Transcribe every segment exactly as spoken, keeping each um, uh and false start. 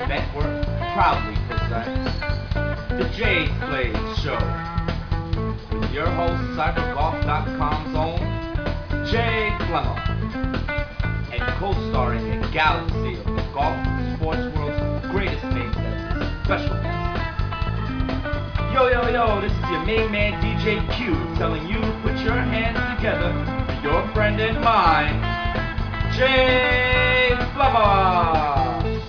Network proudly presents the Jay's Plays Show with your host, Cyber Golf dot com's own Jay Flemmer, and co-starring a galaxy of the golf sports world's greatest names as his special guest. Yo, yo, yo, this is your main man D J Q telling you to put your hands together for your friend and mine, Jay Flemmer.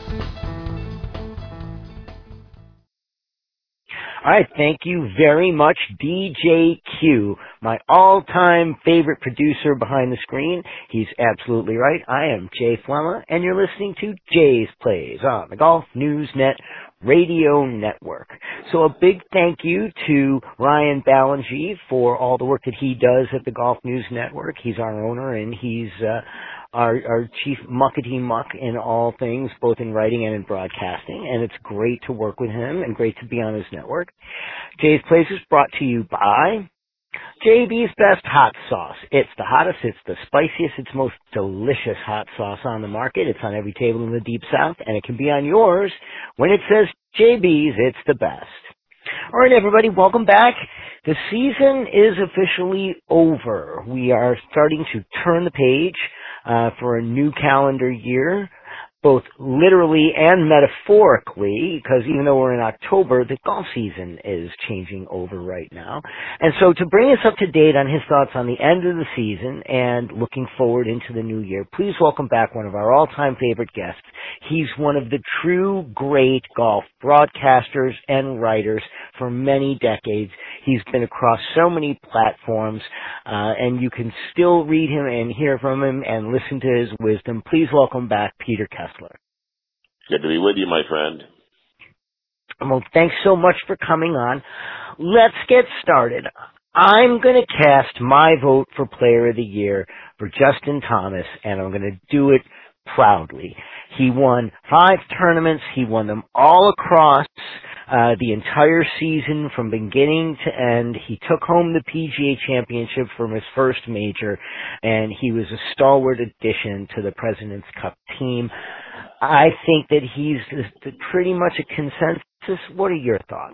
All right, thank you very much, D J Q, my all-time favorite producer behind the screen. He's absolutely right. I am Jay Flemmer, and you're listening to Jay's Plays on the Golf News Net Radio Network. So a big thank you to Ryan Ballingy for all the work that he does at the Golf News Network. He's our owner, and he's uh, our, our chief muckety muck in all things, both in writing and in broadcasting, and it's great to work with him and great to be on his network. Jay's Plays is brought to you by J B's Best Hot Sauce. It's the hottest, it's the spiciest, it's most delicious hot sauce on the market. It's on every table in the Deep South, and it can be on yours. When it says J B's, it's the best. All right, everybody, welcome back. The season is officially over. We are starting to turn the page uh, for a new calendar year, both literally and metaphorically, because even though we're in October, the golf season is changing over right now. And so to bring us up to date on his thoughts on the end of the season and looking forward into the new year, please welcome back one of our all-time favorite guests. He's one of the true great golf broadcasters and writers for many decades. He's been across so many platforms, uh, and you can still read him and hear from him and listen to his wisdom. Please welcome back Peter Kessler. Good to be with you, my friend. Well, thanks so much for coming on. Let's get started. I'm going to cast my vote for Player of the Year for Justin Thomas, and I'm going to do it proudly. He won five tournaments. He won them all across uh, the entire season from beginning to end. He took home the P G A Championship from his first major, and he was a stalwart addition to the President's Cup team. I think that he's pretty much a consensus. What are your thoughts?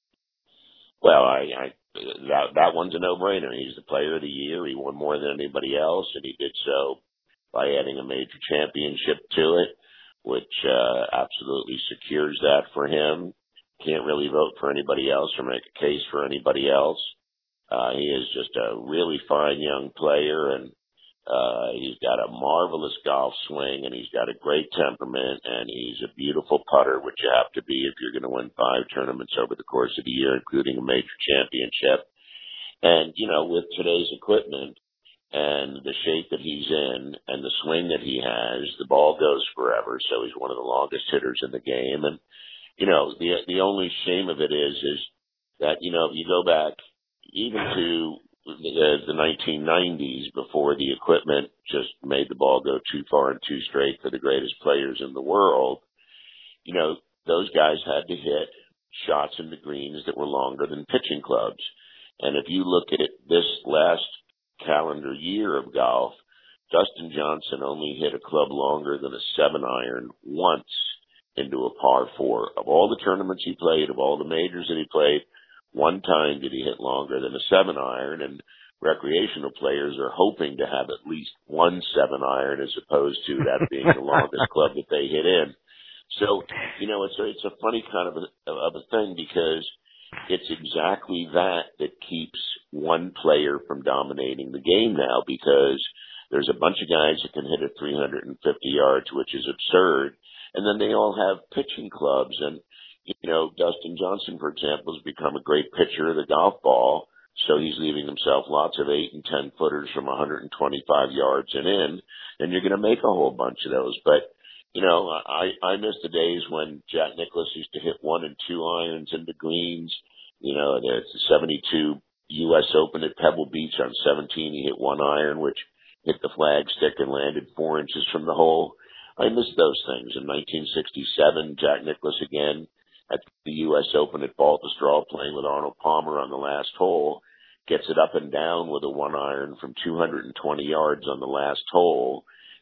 Well, I, I that that one's a no-brainer. He's the Player of the Year. He won more than anybody else, and he did so by adding a major championship to it, which uh, absolutely secures that for him. Can't really vote for anybody else or make a case for anybody else. Uh, he is just a really fine young player, and uh, he's got a marvelous golf swing, and he's got a great temperament, and he's a beautiful putter, which you have to be if you're going to win five tournaments over the course of the year, including a major championship. And, you know, with today's equipment and the shape that he's in and the swing that he has, the ball goes forever, so he's one of the longest hitters in the game. And, you know, the the only shame of it is, is that, you know, if you go back even to the, the nineteen nineties, before the equipment just made the ball go too far and too straight for the greatest players in the world, you know, those guys had to hit shots into greens that were longer than pitching clubs. And if you look at it this last calendar year of golf, Dustin Johnson only hit a club longer than a seven iron once into a par four. Of all the tournaments he played, of all the majors that he played, one time did he hit longer than a seven iron, and recreational players are hoping to have at least one seven iron as opposed to that being the longest club that they hit in. So, you know, it's a, it's a funny kind of a, of a thing, because it's exactly that that keeps one player from dominating the game now, because there's a bunch of guys that can hit at three hundred fifty yards, which is absurd. And then they all have pitching clubs. And, you know, Dustin Johnson, for example, has become a great pitcher of the golf ball. So he's leaving himself lots of eight and ten footers from one hundred twenty-five yards and in. And you're going to make a whole bunch of those. But, you know, I, I miss the days when Jack Nicklaus used to hit one and two irons into greens. You know, there's the seventy-two U S Open at Pebble Beach on seventeen. He hit one iron, which hit the flagstick and landed four inches from the hole. I miss those things. In nineteen sixty-seven, Jack Nicklaus again at the U S Open at Baltusrol, playing with Arnold Palmer on the last hole, gets it up and down with a one iron from two hundred twenty yards on the last hole,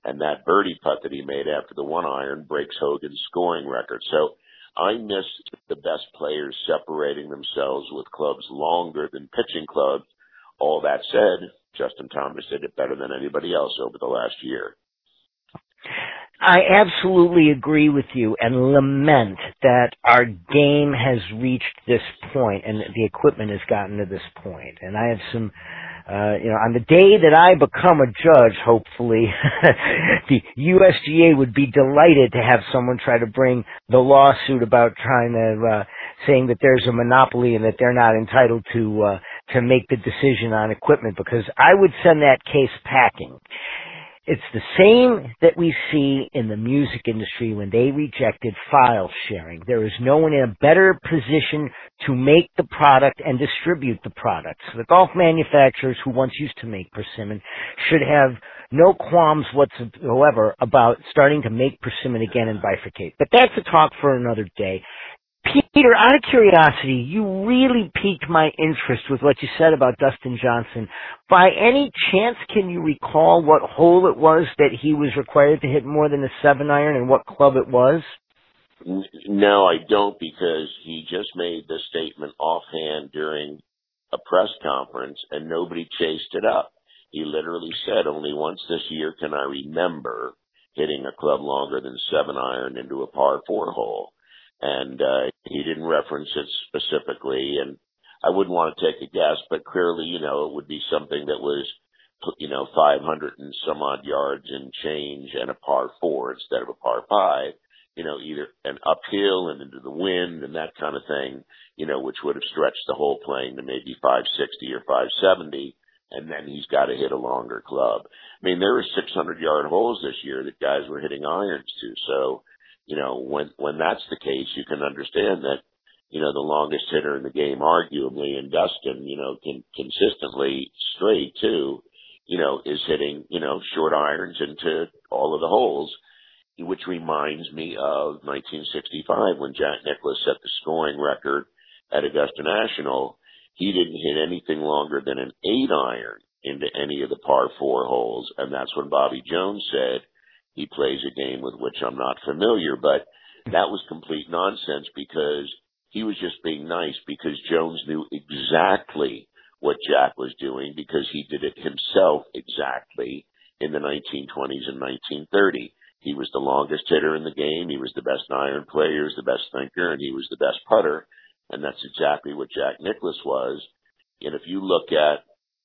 and that birdie putt that he made after the one iron breaks Hogan's scoring record. So I miss the best players separating themselves with clubs longer than pitching clubs. All that said, Justin Thomas did it better than anybody else over the last year. I absolutely agree with you and lament that our game has reached this point and the equipment has gotten to this point. And I have some, uh, you know, on the day that I become a judge, hopefully, the U S G A would be delighted to have someone try to bring the lawsuit about trying to, uh, saying that there's a monopoly and that they're not entitled to, uh, to make the decision on equipment, because I would send that case packing. It's the same that we see in the music industry when they rejected file sharing. There is no one in a better position to make the product and distribute the product. So the golf manufacturers who once used to make persimmon should have no qualms whatsoever about starting to make persimmon again and bifurcate. But that's a talk for another day. Peter, out of curiosity, you really piqued my interest with what you said about Dustin Johnson. By any chance, can you recall what hole it was that he was required to hit more than a seven iron and what club it was? No, I don't, because he just made the statement offhand during a press conference and nobody chased it up. He literally said, only once this year can I remember hitting a club longer than seven iron into a par four hole. And uh, he didn't reference it specifically, and I wouldn't want to take a guess, but clearly, you know, it would be something that was, you know, five hundred and some odd yards and change and a par four instead of a par five, you know, either an uphill and into the wind and that kind of thing, you know, which would have stretched the whole playing to maybe five sixty or five seventy, and then he's got to hit a longer club. I mean, there were six hundred yard holes this year that guys were hitting irons to, so you know, when, when that's the case, you can understand that, you know, the longest hitter in the game, arguably, and Dustin, you know, can consistently straight too, you know, is hitting, you know, short irons into all of the holes, which reminds me of nineteen sixty-five when Jack Nicklaus set the scoring record at Augusta National. He didn't hit anything longer than an eight iron into any of the par four holes. And that's when Bobby Jones said, he plays a game with which I'm not familiar, but that was complete nonsense because he was just being nice because Jones knew exactly what Jack was doing because he did it himself exactly in the nineteen twenties and nineteen thirty. He was the longest hitter in the game. He was the best iron player, he was the best thinker, and he was the best putter. And that's exactly what Jack Nicklaus was. And if you look at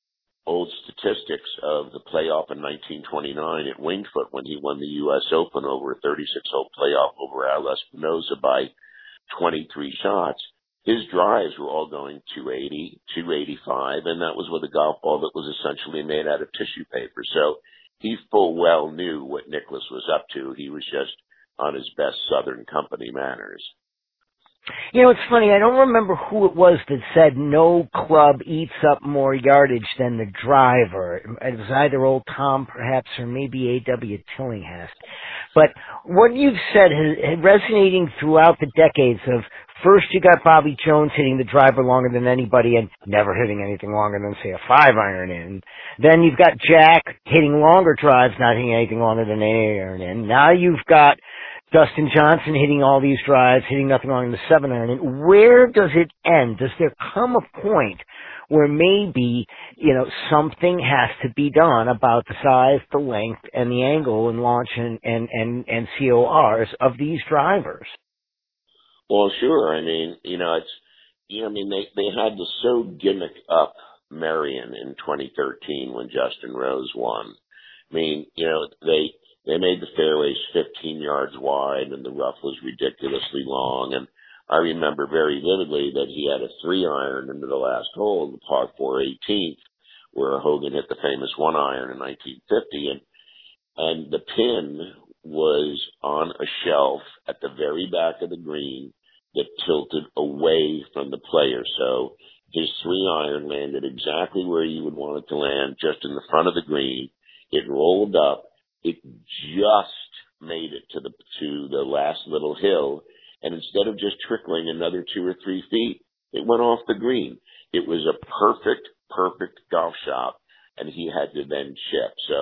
old statistics of the playoff in nineteen twenty-nine at Winged Foot when he won the U S Open over a thirty-six hole playoff over Al Espinosa by twenty-three shots, his drives were all going two eighty, two eighty-five, and that was with a golf ball that was essentially made out of tissue paper. So he full well knew what Nicklaus was up to. He was just on his best Southern Company manners. You know, it's funny, I don't remember who it was that said no club eats up more yardage than the driver. It was either old Tom, perhaps, or maybe A W Tillinghast. But what you've said is resonating throughout the decades of first you got Bobby Jones hitting the driver longer than anybody and never hitting anything longer than, say, a five iron in. Then you've got Jack hitting longer drives, not hitting anything longer than an eight iron in. Now you've got Dustin Johnson hitting all these drives, hitting nothing longer than the seven iron. And where does it end? Does there come a point where maybe, you know, something has to be done about the size, the length, and the angle and launch and, and, and, and C O Rs of these drivers? Well, sure. I mean, you know, it's, you know, I mean, they, they had to so gimmick up Merion in twenty thirteen when Justin Rose won. I mean, you know, they, They made the fairways fifteen yards wide and the rough was ridiculously long. And I remember very vividly that he had a three iron into the last hole, the par four eighteenth, where Hogan hit the famous one iron in nineteen fifty. And, and the pin was on a shelf at the very back of the green that tilted away from the player. So his three iron landed exactly where you would want it to land, just in the front of the green. It rolled up. It just made it to the to the last little hill, and instead of just trickling another two or three feet, it went off the green. It was a perfect, perfect golf shot, and he had to then chip. So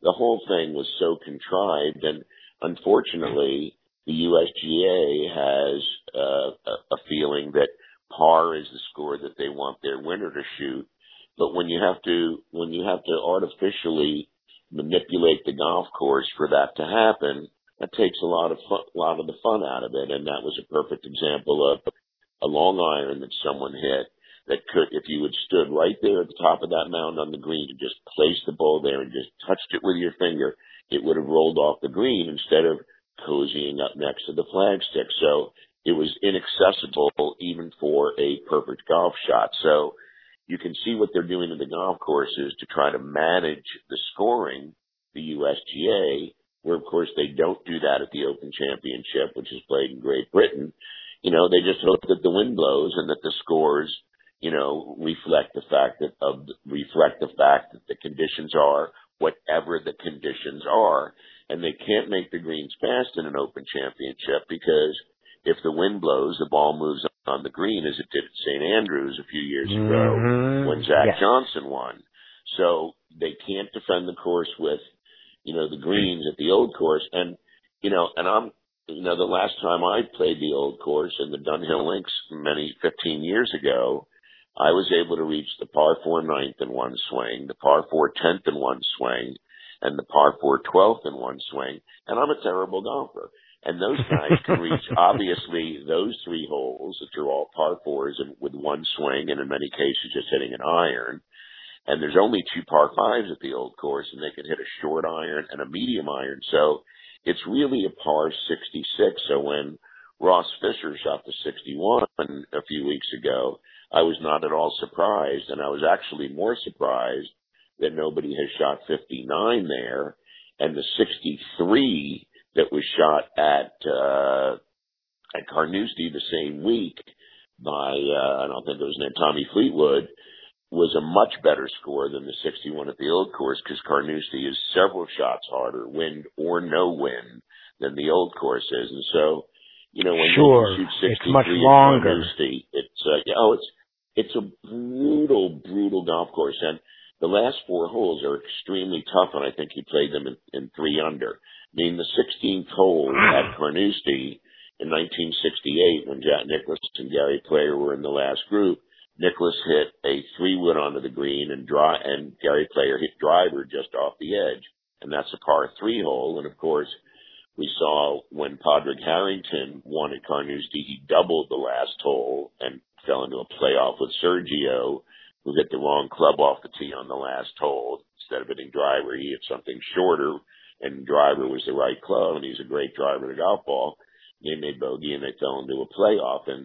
the whole thing was so contrived, and unfortunately, the U S G A has uh, a, a feeling that par is the score that they want their winner to shoot. But when you have to, when you have to artificially manipulate the golf course for that to happen, that takes a lot of fun, a lot of the fun out of it. And that was a perfect example of a long iron that someone hit that could, if you had stood right there at the top of that mound on the green and just placed the ball there and just touched it with your finger, it would have rolled off the green instead of cozying up next to the flagstick. So it was inaccessible even for a perfect golf shot. So you can see what they're doing in the golf courses to try to manage the scoring, the U S G A, where of course they don't do that at the Open Championship, which is played in Great Britain. You know, they just hope that the wind blows and that the scores, you know, reflect the fact that of reflect the fact that the conditions are whatever the conditions are, and they can't make the greens fast in an Open Championship because if the wind blows, the ball moves on the green as it did at Saint Andrews a few years ago mm-hmm. when Zach yes. Johnson won. So they can't defend the course with, you know, the greens at the old course, and you know, and I'm. You know, the last time I played the old course in the Dunhill Links many fifteen years ago, I was able to reach the par four ninth in one swing, the par four tenth in one swing, and the par four twelfth in one swing. And I'm a terrible golfer. And those guys can reach, obviously, those three holes, which are all par fours and with one swing, and in many cases just hitting an iron. And there's only two par fives at the old course, and they can hit a short iron and a medium iron. So it's really a par sixty-six. So when Ross Fisher shot the sixty-one a few weeks ago, I was not at all surprised. And I was actually more surprised that nobody has shot fifty-nine there. And the sixty-three that was shot at, uh, at Carnoustie the same week by, uh, I don't think it was named Tommy Fleetwood, was a much better score than the sixty-one at the old course because Carnoustie is several shots harder, wind or no wind, than the old course is. And so, you know, when sure. you shoot sixty-three it's much at longer. Carnoustie, it's, uh, yeah, oh, it's, it's a brutal, brutal golf course. And the last four holes are extremely tough, and I think he played them in, in three under. I mean, the sixteenth hole at Carnoustie in nineteen sixty-eight, when Jack Nicklaus and Gary Player were in the last group, Nicklaus hit a three-wood onto the green, and dry, and Gary Player hit driver just off the edge, and that's a par three hole. And of course, we saw when Padraig Harrington won at Carnoustie, he doubled the last hole and fell into a playoff with Sergio, who hit the wrong club off the tee on the last hole. Instead of hitting driver, he hit something shorter, and driver was the right club, and he's a great driver to golf ball. They made bogey, and they fell into a playoff, and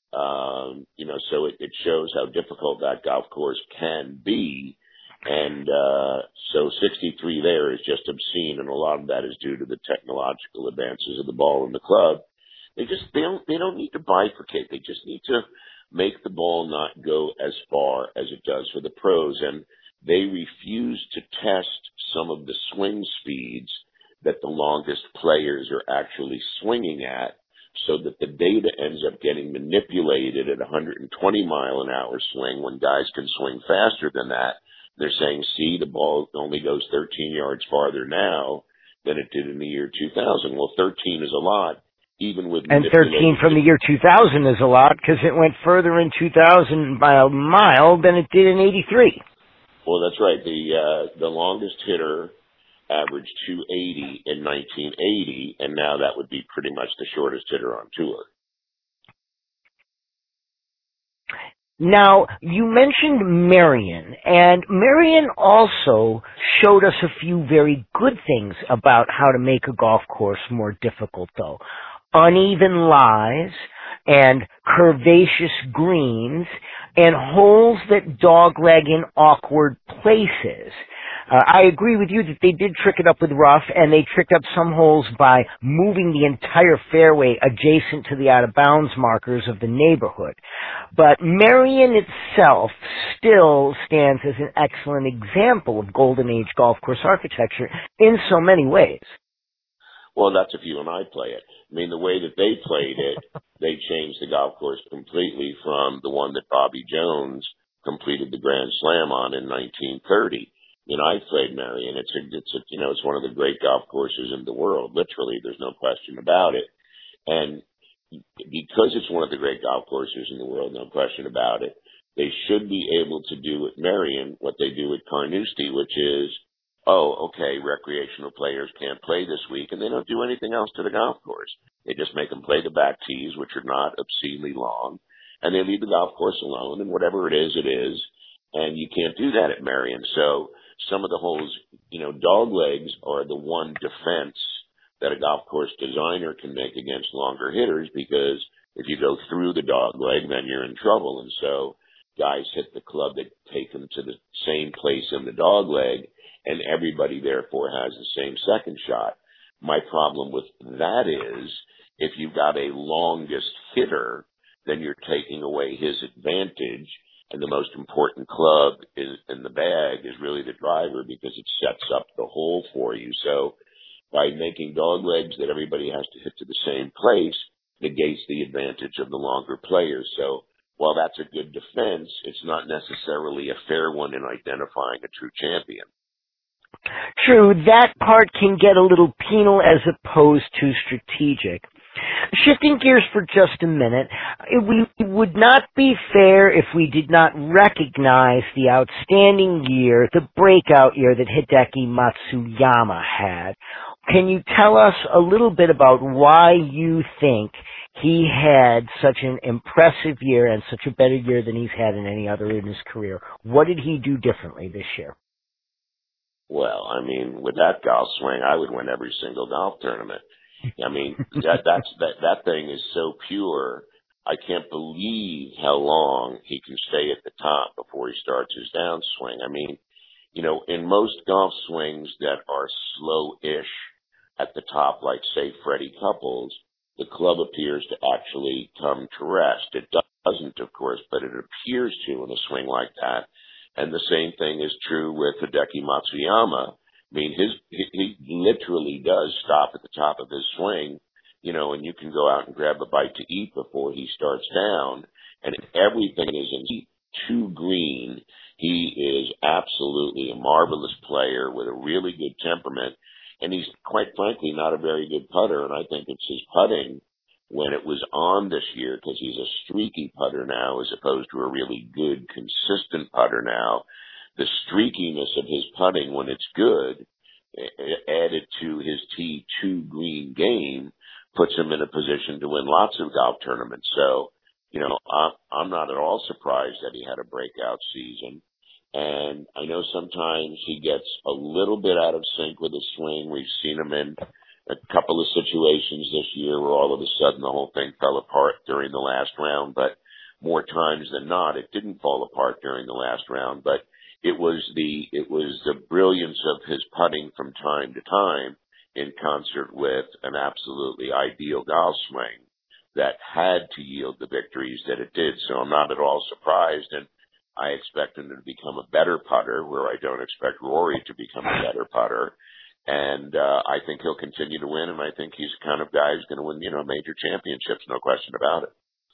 Um, you know, so it, it shows how difficult that golf course can be. And, uh, so sixty-three there is just obscene. And a lot of that is due to the technological advances of the ball and the club. They just, they don't, they don't need to bifurcate. They just need to make the ball not go as far as it does for the pros. And they refuse to test some of the swing speeds that the longest players are actually swinging at, so that the data ends up getting manipulated at one hundred twenty mile an hour swing when guys can swing faster than that. They're saying, see, the ball only goes thirteen yards farther now than it did in the year two thousand. Well, thirteen is a lot, even with and thirteen from the year two thousand is a lot because it went further in two thousand by a mile than it did in eighty-three. Well, that's right. The uh, the longest hitter averaged two eighty in nineteen eighty, and now that would be pretty much the shortest hitter on tour. Now, you mentioned Merion, and Merion also showed us a few very good things about how to make a golf course more difficult, though. Uneven lies and curvaceous greens and holes that dogleg in awkward places. Uh, I agree with you that they did trick it up with rough, and they tricked up some holes by moving the entire fairway adjacent to the out-of-bounds markers of the neighborhood. But Merion itself still stands as an excellent example of Golden Age golf course architecture in so many ways. Well, that's if you and I play it. I mean, the way that they played it, they changed the golf course completely from the one that Bobby Jones completed the Grand Slam on in nineteen thirty. You know, I've played Marion. It's a, it's a, you know, it's one of the great golf courses in the world. Literally, there's no question about it. And because it's one of the great golf courses in the world, no question about it, they should be able to do at Marion what they do at Carnoustie, which is, oh, okay, recreational players can't play this week, and they don't do anything else to the golf course. They just make them play the back tees, which are not obscenely long, and they leave the golf course alone, and whatever it is, it is, and you can't do that at Marion. So some of the holes, you know, dog legs are the one defense that a golf course designer can make against longer hitters, because if you go through the dog leg, then you're in trouble. And so guys hit the club that take them to the same place in the dog leg, and everybody therefore has the same second shot. My problem with that is, if you've got a longest hitter, then you're taking away his advantage, and the most important club is, in the bag is really the driver, because it sets up the hole for you. So by making dog legs that everybody has to hit to the same place, negates the advantage of the longer players. So while that's a good defense, it's not necessarily a fair one in identifying a true champion. True, that part can get a little penal as opposed to strategic. Shifting gears for just a minute, it would not be fair if we did not recognize the outstanding year, the breakout year that Hideki Matsuyama had. Can you tell us a little bit about why you think he had such an impressive year and such a better year than he's had in any other in his career? What did he do differently this year? Well, I mean, with that golf swing, I would win every single golf tournament. I mean, that that's that that thing is so pure. I can't believe how long he can stay at the top before he starts his downswing. I mean, you know, in most golf swings that are slow-ish at the top, like say Freddie Couples, the club appears to actually come to rest. It doesn't, of course, but it appears to in a swing like that. And the same thing is true with Hideki Matsuyama. I mean, his he, he literally does stop at the top of his swing, you know, and you can go out and grab a bite to eat before he starts down, and everything is in too green. He is absolutely a marvelous player with a really good temperament, and he's quite frankly not a very good putter, and I think it's his putting when it was on this year, because he's a streaky putter now as opposed to a really good, consistent putter now. The streakiness of his putting when it's good, added to his T two green game, puts him in a position to win lots of golf tournaments. So, you know, I'm, I'm not at all surprised that he had a breakout season. And I know sometimes he gets a little bit out of sync with his swing. We've seen him in a couple of situations this year where all of a sudden the whole thing fell apart during the last round, but more times than not, it didn't fall apart during the last round. But it was the, it was the brilliance of his putting from time to time in concert with an absolutely ideal golf swing that had to yield the victories that it did. So I'm not at all surprised, and I expect him to become a better putter where I don't expect Rory to become a better putter. And uh, I think he'll continue to win, and I think he's the kind of guy who's going to win, you know, major championships, no question about it.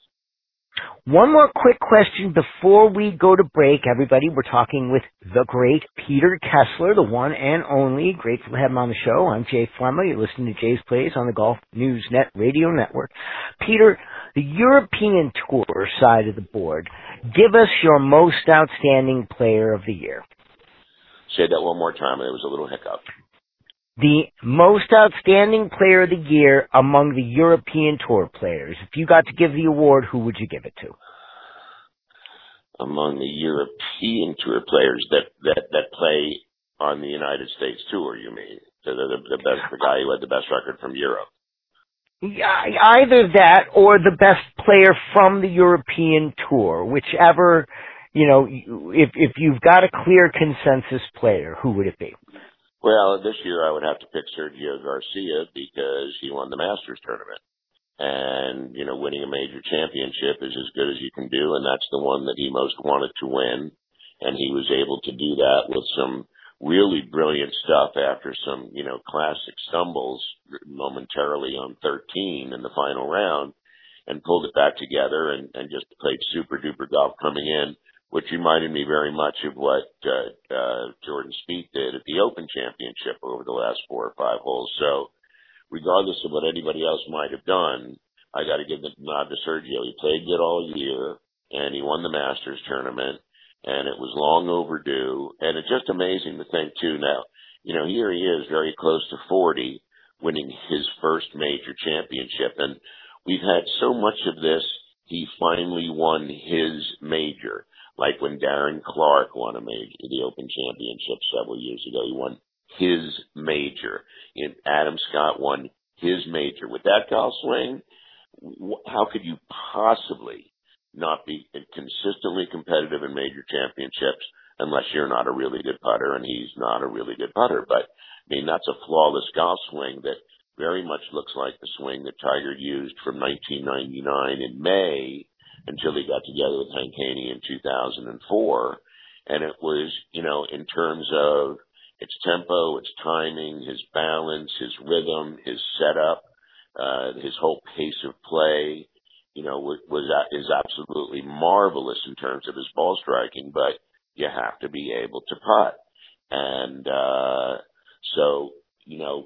One more quick question before we go to break, everybody. We're talking with the great Peter Kessler, the one and only. Grateful to have him on the show. I'm Jay Flemma. You're listening to Jay's Plays on the Golf News Net Radio Network. Peter, the European Tour side of the board, give us your most outstanding player of the year. Say that one more time. There was a little hiccup. The most outstanding player of the year among the European Tour players. If you got to give the award, who would you give it to? Among the European Tour players that, that, that play on the United States Tour, you mean? So the, the, the best, the guy who had the best record from Europe. Yeah, either that or the best player from the European Tour, whichever, you know, if if you've got a clear consensus player, who would it be? Well, this year I would have to pick Sergio Garcia because he won the Masters tournament. And, you know, winning a major championship is as good as you can do, and that's the one that he most wanted to win. And he was able to do that with some really brilliant stuff after some, you know, classic stumbles momentarily on thirteen in the final round, and pulled it back together and, and just played super duper golf coming in which reminded me very much of what uh, uh, Jordan Spieth did at the Open Championship over the last four or five holes. So regardless of what anybody else might have done, I got to give the nod to Sergio. He played good all year, and he won the Masters tournament, and it was long overdue. And it's just amazing to think, too, now, you know, here he is very close to forty, winning his first major championship. And we've had so much of this, he finally won his major. Like when Darren Clark won a major, the Open Championship several years ago, he won his major. And Adam Scott won his major. With that golf swing, how could you possibly not be consistently competitive in major championships unless you're not a really good putter, and he's not a really good putter. But, I mean, that's a flawless golf swing that very much looks like the swing that Tiger used from nineteen ninety-nine in May until he got together with Hank Haney in two thousand four. And it was, you know, in terms of its tempo, its timing, his balance, his rhythm, his setup, uh, his whole pace of play, you know, was, was is absolutely marvelous in terms of his ball striking, but you have to be able to putt. And uh, so, you know,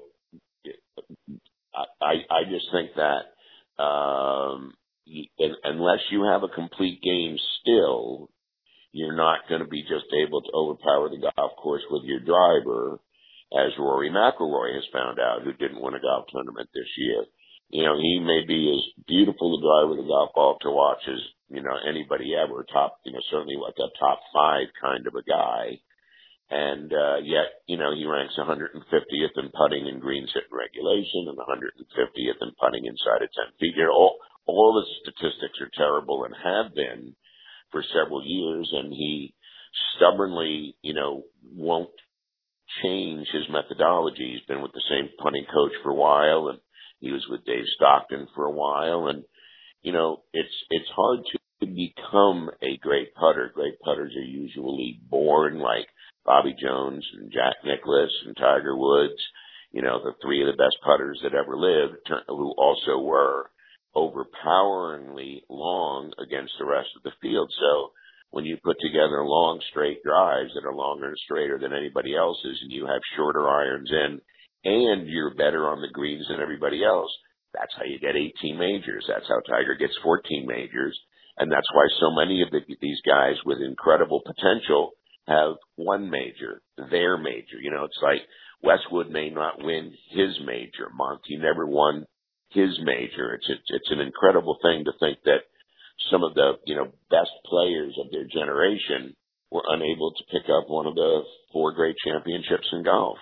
I, I just think that um, unless you have a complete game still, you're not going to be just able to overpower the golf course with your driver, as Rory McIlroy has found out, who didn't win a golf tournament this year. You know, he may be as beautiful a driver of the golf ball to watch as, you know, anybody ever, top, you know, certainly like a top five kind of a guy. And uh, yet, you know, he ranks one hundred fiftieth in putting in greens hit in regulation and one hundred fiftieth in putting inside of ten feet. You know, all, all the statistics are terrible and have been for several years, and he stubbornly, you know, won't change his methodology. He's been with the same punting coach for a while, and he was with Dave Stockton for a while. And, you know, it's it's hard to become a great putter. Great putters are usually born, like Bobby Jones and Jack Nicklaus and Tiger Woods, you know, the three of the best putters that ever lived, who also were overpoweringly long against the rest of the field. So when you put together long, straight drives that are longer and straighter than anybody else's, and you have shorter irons in, and you're better on the greens than everybody else, that's how you get eighteen majors. That's how Tiger gets fourteen majors. And that's why so many of the, these guys with incredible potential have one major, their major. You know, it's like Westwood may not win his major. Monty never won his major. It's, it's, it's an incredible thing to think that some of the, you know, best players of their generation were unable to pick up one of the four great championships in golf.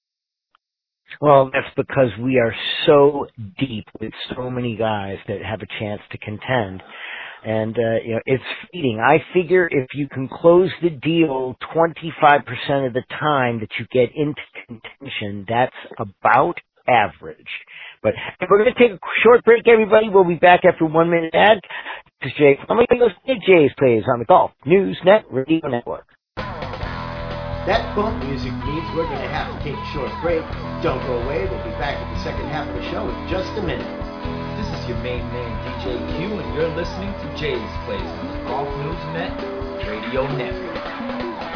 Well, that's because we are so deep with so many guys that have a chance to contend. And, uh, you know, it's fleeting. I figure if you can close the deal twenty-five percent of the time that you get into contention, that's about average. But we're going to take a short break, everybody. We'll be back after one minute ad. This is Jay. I'm going to go to Jay's Plays on the Golf News Net Radio Network. That bump music means we're going to have to take a short break. Don't go away. We'll be back at the second half of the show in just a minute. This is your main man, D J Q, and you're listening to Jay's Plays on the Golf News Net Radio Network.